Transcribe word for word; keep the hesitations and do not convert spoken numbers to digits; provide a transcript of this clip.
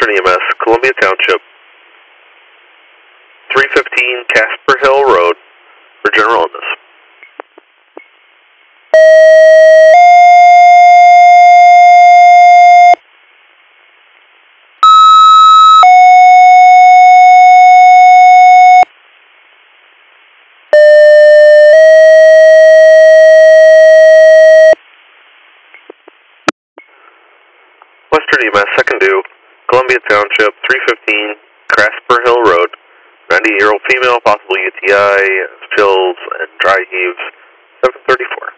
Western E M S, Columbia Township, three fifteen Casper Hill Road for general illness. Western E M S, second due, Columbia Township, three fifteen Casper Hill Road, ninety-eight-year-old female, possible U T I, chills, and dry heaves, seven thirty-four.